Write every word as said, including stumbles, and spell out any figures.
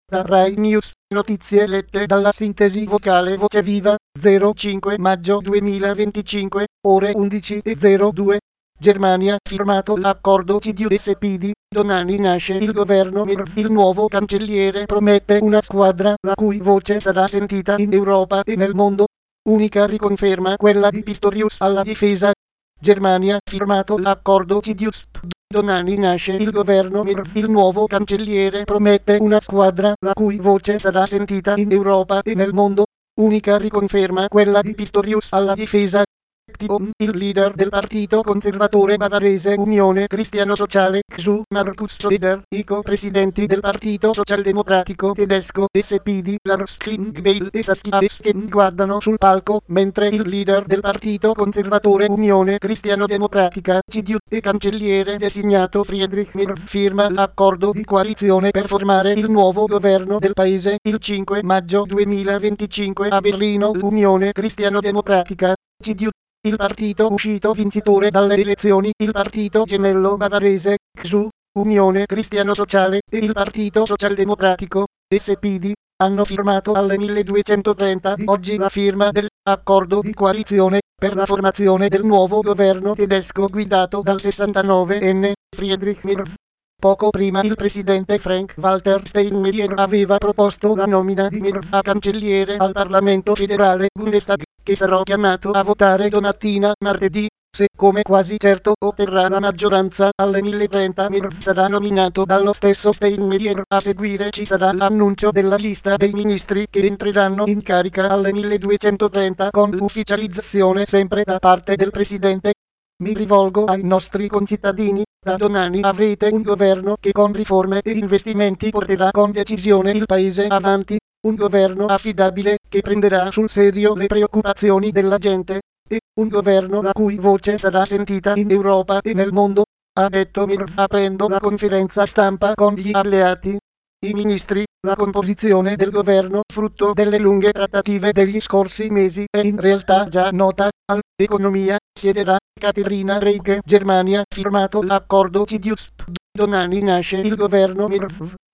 Da Rai News, notizie lette dalla sintesi vocale Voce Viva, zero cinque maggio duemilaventicinque, ore undici e zero due. Germania, firmato l'accordo C D U S P D, domani nasce il governo Merz, il nuovo cancelliere promette una squadra la cui voce sarà sentita in Europa e nel mondo. Unica riconferma quella di Pistorius alla difesa. Germania, firmato l'accordo C D U S P D. Domani nasce il governo Merz, il nuovo cancelliere promette una squadra la cui voce sarà sentita in Europa e nel mondo. Unica riconferma quella di Pistorius alla difesa. Il leader del partito conservatore bavarese Unione Cristiano Sociale C S U, Markus Söder, i co-presidenti del partito socialdemocratico tedesco S P D, Lars Klingbeil e Saskia Esken guardano sul palco, mentre il leader del partito conservatore Unione Cristiano Democratica C D U e cancelliere designato Friedrich Merz firma l'accordo di coalizione per formare il nuovo governo del paese il cinque maggio duemilaventicinque a Berlino. L'Unione Cristiano Democratica C D U, il partito uscito vincitore dalle elezioni, il partito gemello bavarese C S U, Unione Cristiano Sociale e il partito socialdemocratico S P D hanno firmato alle milleduecentotrenta di oggi la firma dell'accordo di coalizione per la formazione del nuovo governo tedesco guidato dal sessantanovenne Friedrich Merz. Poco prima il presidente Frank-Walter Steinmeier aveva proposto la nomina di Merz a cancelliere al Parlamento federale Bundestag, che sarà chiamato a votare domattina, martedì. Se, come quasi certo, otterrà la maggioranza alle milletrenta, Merz sarà nominato dallo stesso Steinmeier. A seguire ci sarà l'annuncio della lista dei ministri che entreranno in carica alle milleduecentotrenta con l'ufficializzazione sempre da parte del presidente. Mi rivolgo ai nostri concittadini. Da domani avrete un governo che con riforme e investimenti porterà con decisione il paese avanti, un governo affidabile che prenderà sul serio le preoccupazioni della gente, e un governo la cui voce sarà sentita in Europa e nel mondo, ha detto Merz aprendo la conferenza stampa con gli alleati. I ministri, la composizione del governo frutto delle lunghe trattative degli scorsi mesi è in realtà già nota. All'economia siederà Katharina Reike. Germania, firmato l'accordo C D U S P D. Domani nasce il governo Merz.